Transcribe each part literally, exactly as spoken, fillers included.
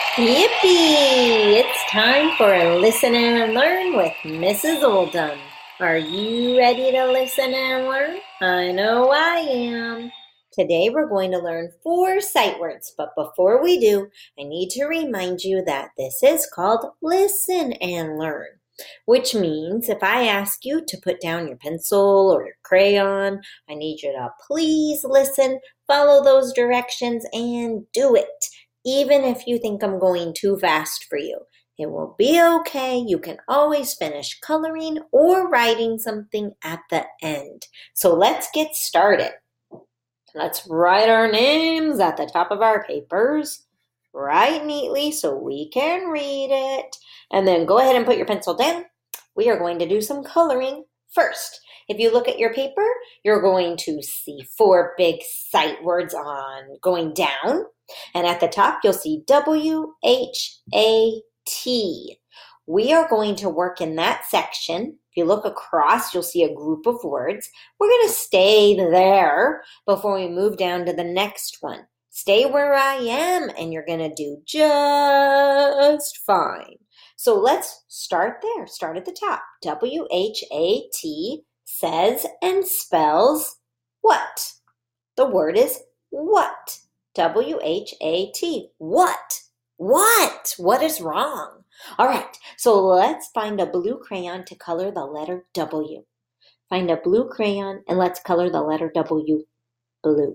Yippee! It's time for a Listen and Learn with Missus Oldham. Are you ready to listen and learn? I know I am. Today we're going to learn four sight words, but before we do, I need to remind you that this is called Listen and Learn, which means if I ask you to put down your pencil or your crayon, I need you to please listen, follow those directions, and do it. Even if you think I'm going too fast for you, it will be okay. You can always finish coloring or writing something at the end. So let's get started. Let's write our names at the top of our papers. Write neatly so we can read it. And then go ahead and put your pencil down. We are going to do some coloring first. If you look at your paper, you're going to see four big sight words on going down. And at the top, you'll see W H A T. We are going to work in that section. If you look across, you'll see a group of words. We're going to stay there before we move down to the next one. Stay where I am, and you're going to do just fine. So let's start there. Start at the top. W H A T says and spells what? The word is what? W H A T. What? What? What is wrong? All right, so let's find a blue crayon to color the letter W. Find a blue crayon and let's color the letter W blue.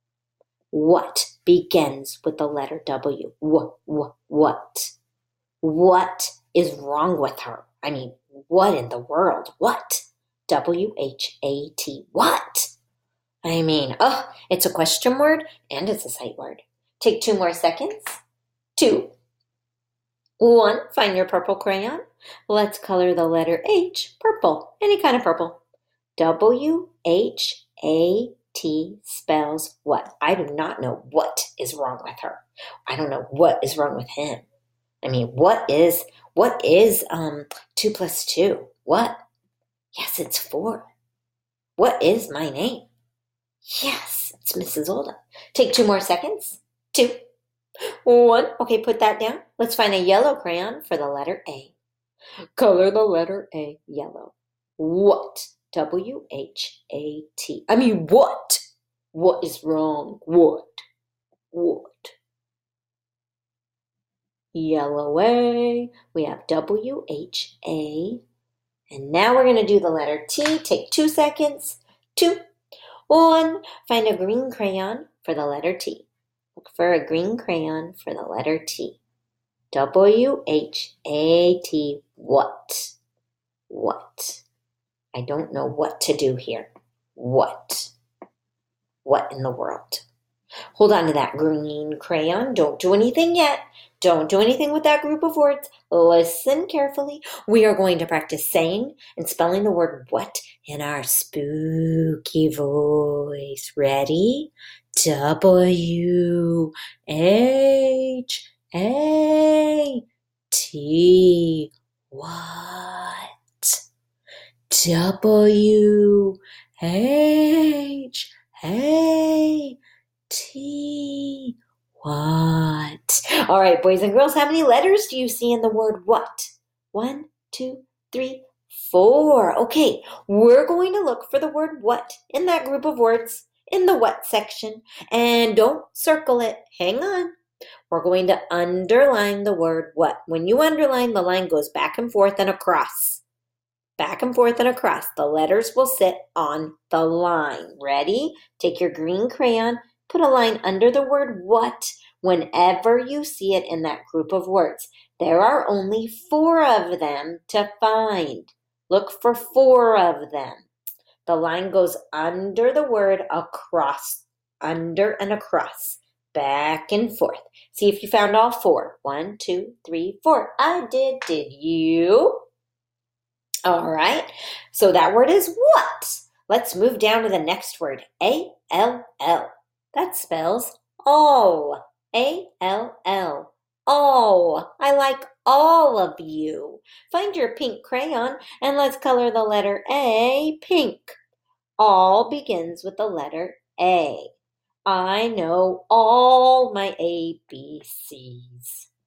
What begins with the letter W? What? What? What? What is wrong with her? I mean, what in the world? What? W H A T. What? I mean, oh, it's a question word and it's a sight word. Take two more seconds. Two. One, find your purple crayon. Let's color the letter H, purple, any kind of purple. W H A T spells what? I do not know what is wrong with her. I don't know what is wrong with him. I mean, what is, what is um two plus two? What? Yes, it's four. What is my name? Yes, it's Missus Oldham. Take two more seconds. Two. One. Okay, put that down. Let's find a yellow crayon for the letter A. Color the letter A yellow. What? W H A T. I mean, what? What is wrong? What? What? Yellow A. We have W H A. And now we're going to do the letter T. Take two seconds. Two. One. Find a green crayon for the letter T. Look for a green crayon for the letter T. W H A T. What? What? I don't know what to do here. What? What in the world? Hold on to that green crayon. Don't do anything yet. Don't do anything with that group of words. Listen carefully. We are going to practice saying and spelling the word what in our spooky voice. Ready? W H A T. What? W H A T. What? All right, boys and girls, how many letters do you see in the word what? One, two, three, four. Okay, we're going to look for the word what in that group of words in the what section. And don't circle it. Hang on. We're going to underline the word what. When you underline, the line goes back and forth and across. Back and forth and across. The letters will sit on the line. Ready? Take your green crayon. Put a line under the word what whenever you see it in that group of words. There are only four of them to find. Look for four of them. The line goes under the word across, under and across, back and forth. See if you found all four. One, two, three, four. I did. Did you? All right. So that word is what? Let's move down to the next word. A L L. That spells all. A L L. All. I like all of you. Find your pink crayon and let's color the letter A pink. All begins with the letter A. I know all my A B Cs.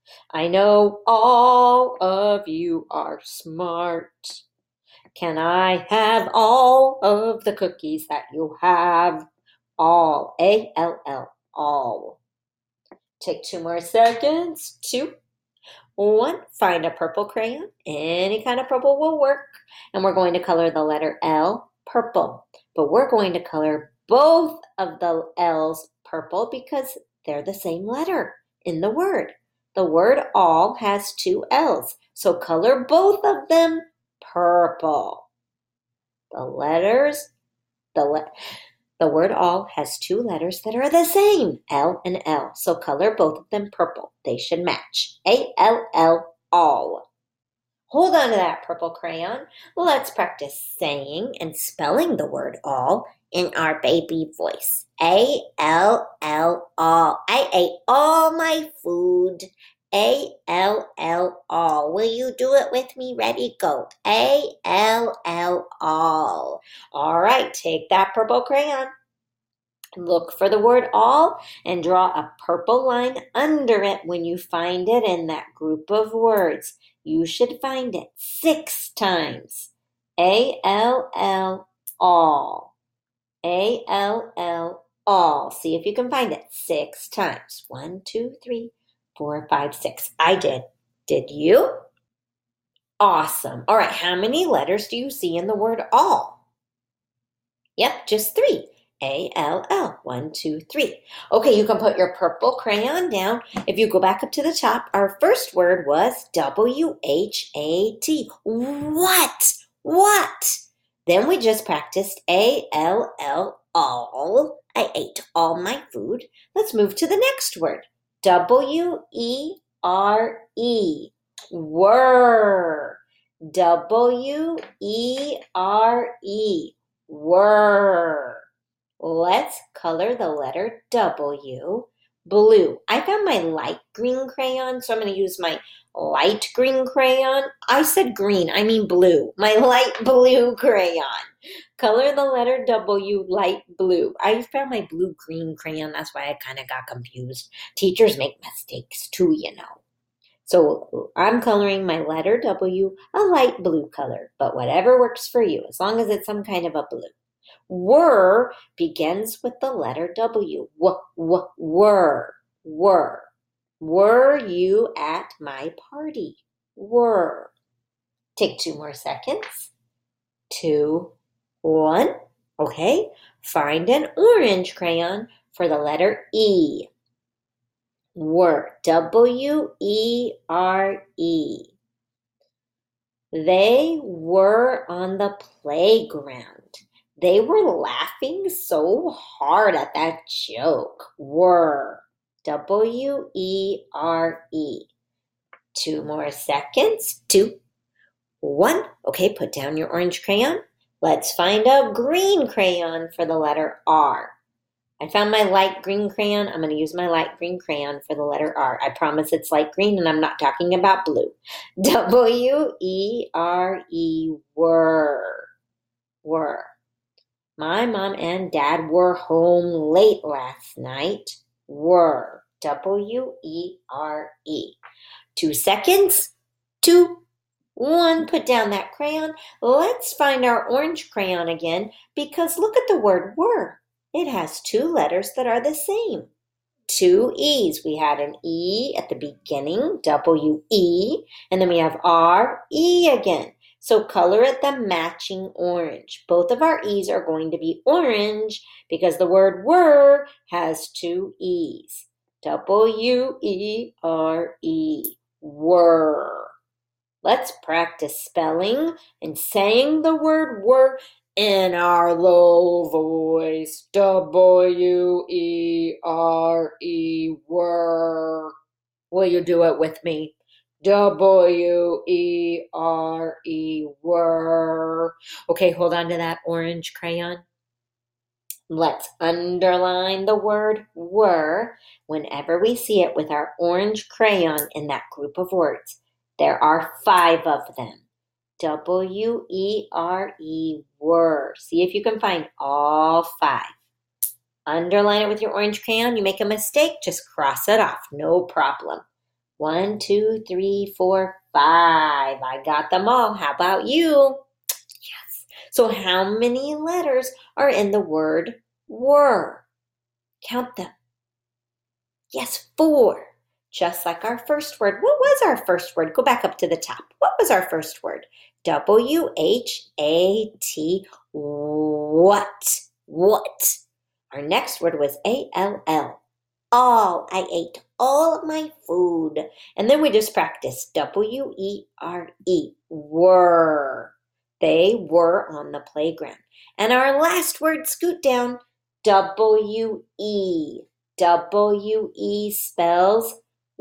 I know all of you are smart. Can I have all of the cookies that you have? All, A L L, all. Take two more seconds. Two, one. Find a purple crayon. Any kind of purple will work. And we're going to color the letter L purple. But we're going to color both of the L's purple because they're the same letter in the word. The word all has two L's. So color both of them purple. The letters, the le- the word all has two letters that are the same, L and L. So color both of them purple. They should match. A L L, all. Hold on to that purple crayon. Let's practice saying and spelling the word all in our baby voice. A L L, all. I ate all my food. A L L, all. Will you do it with me? Ready, go. A L L, all. All right, take that purple crayon. Look for the word all and draw a purple line under it when you find it in that group of words. You should find it six times. A L L, all. A L L, all. See if you can find it six times. One, two, three, four, five, six. I did. Did you? Awesome. All right, how many letters do you see in the word all? Yep, just three. A L L. One, two, three. Okay, you can put your purple crayon down. If you go back up to the top, our first word was W H A T. What? What? Then we just practiced A L L, all. I ate all my food. Let's move to the next word. W E R E. Were. W E R E. Were. Let's color the letter W blue. I found my light green crayon, so I'm going to use my light green crayon. I said green, I mean blue. My light blue crayon. Color the letter W light blue. I found my blue-green crayon. That's why I kind of got confused. Teachers make mistakes too, you know. So I'm coloring my letter W a light blue color, but whatever works for you, as long as it's some kind of a blue. Were begins with the letter W. W, w, were, were. Were you at my party? Were. Take two more seconds. Two, one. Okay, find an orange crayon for the letter E. Were. W E R E. They were on the playground. They were laughing so hard at that joke. Were. W E R E. Two more seconds. Two. One. Okay, put down your orange crayon. Let's find a green crayon for the letter R. I found my light green crayon. I'm going to use my light green crayon for the letter R. I promise it's light green and I'm not talking about blue. W E R E, were. Were. My mom and dad were home late last night. Were. W E R E. Two seconds. Two. One. Put down that crayon. Let's find our orange crayon again because look at the word were. It has two letters that are the same. Two E's. We had an E at the beginning, W E, and then we have R E again. So color it the matching orange. Both of our E's are going to be orange because the word were has two E's. W E R E, were. Let's practice spelling and saying the word were in our low voice. W E R E, were. Will you do it with me? W E R E, were. Okay, hold on to that orange crayon. Let's underline the word were whenever we see it with our orange crayon in that group of words. There are five of them. W E R E, were. See if you can find all five. Underline it with your orange crayon. You make a mistake, just cross it off. No problem. One, two, three, four, five. I got them all. How about you? Yes. So how many letters are in the word were? Count them. Yes, four. Just like our first word. What was our first word? Go back up to the top. What was our first word? W H A T. What? What? Our next word was A L L. All. I ate all of my food. And then we just practiced W E R E. Were. They were on the playground. And our last word, scoot down, W E. W E spells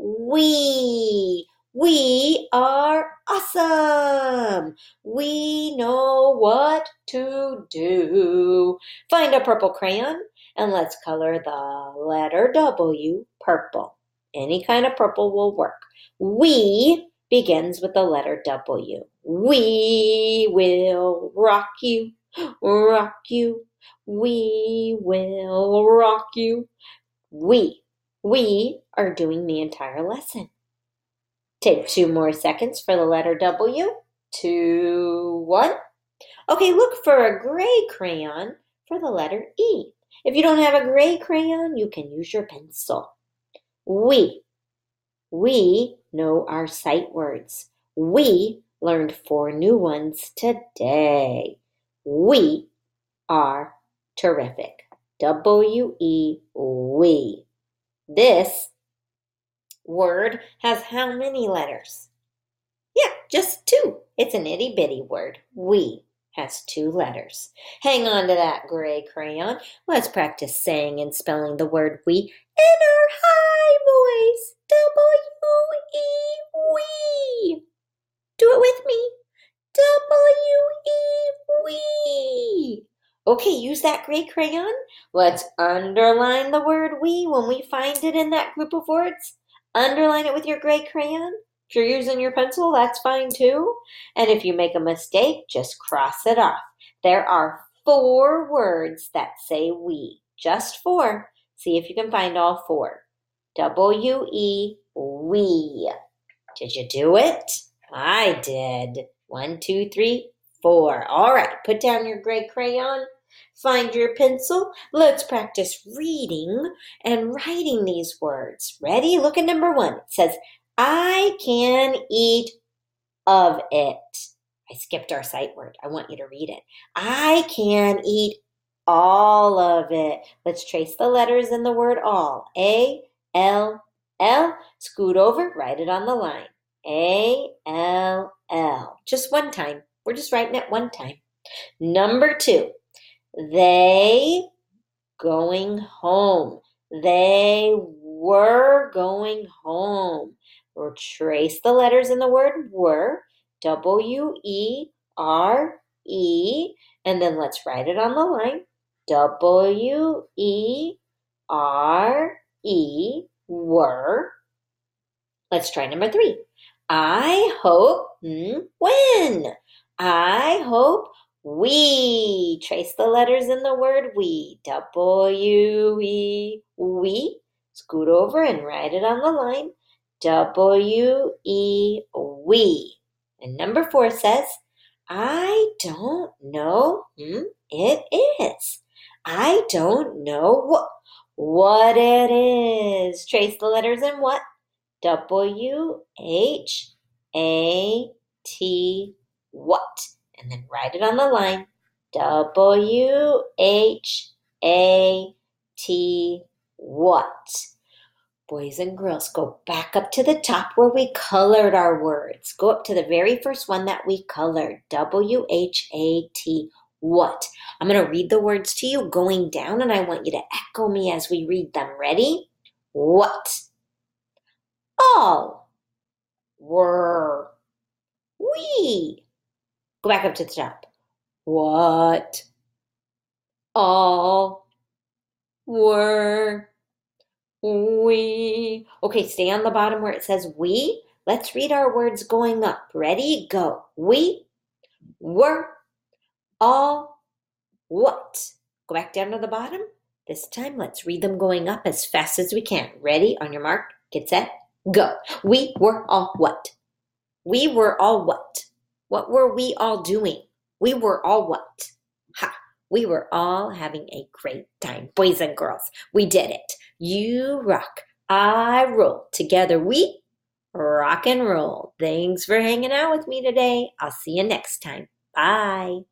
we. We are awesome. We know what to do. Find a purple crayon and let's color the letter W purple. Any kind of purple will work. We begins with the letter W. We will rock you, rock you. We will rock you. We. We are doing the entire lesson. Take two more seconds for the letter W. Two, one. Okay, look for a gray crayon for the letter E. If you don't have a gray crayon, you can use your pencil. We. We know our sight words. We learned four new ones today. We are terrific. W E, we. This word has how many letters? Yeah, just two. It's an itty bitty word. We has two letters. Hang on to that gray crayon. Let's practice saying and spelling the word we in our high voice. W E, we. Do it with me. W E, we. Okay, use that gray crayon. Let's underline the word we when we find it in that group of words. Underline it with your gray crayon. If you're using your pencil, that's fine too. And if you make a mistake, just cross it off. There are four words that say we. Just four. See if you can find all four. W E, we. Did you do it? I did. One, two, three, four. All right, put down your gray crayon. Find your pencil. Let's practice reading and writing these words. Ready? Look at number one. It says, I can eat of it. I skipped our sight word. I want you to read it. I can eat all of it. Let's trace the letters in the word all. A, L, L. Scoot over, write it on the line. A, L, L. Just one time. We're just writing it one time. Number two. They going home. They were going home. We'll trace the letters in the word were. W E R E. And then let's write it on the line. W E R E. Were. Let's try number three. I hope mm, when. I hope we. Trace the letters in the word we. W E, we. Scoot over and write it on the line. W E, we. And number four says, I don't know. Hmm, it is. I don't know what, what it is. Trace the letters in what? W H A T, what? And then write it on the line. W H A T, what? Boys and girls, go back up to the top where we colored our words. Go up to the very first one that we colored. W H A T, what? I'm going to read the words to you going down, and I want you to echo me as we read them. Ready? What? All. Were. We. Go back up to the top. What? All. Were. We. Okay, stay on the bottom where it says we. Let's read our words going up. Ready? Go. We. Were. All. What? Go back down to the bottom. This time, let's read them going up as fast as we can. Ready? On your mark. Get set. Go. We were all what? We were all what? What were we all doing? We were all what? Ha! We were all having a great time. Boys and girls, we did it. You rock. I roll. Together we rock and roll. Thanks for hanging out with me today. I'll see you next time. Bye.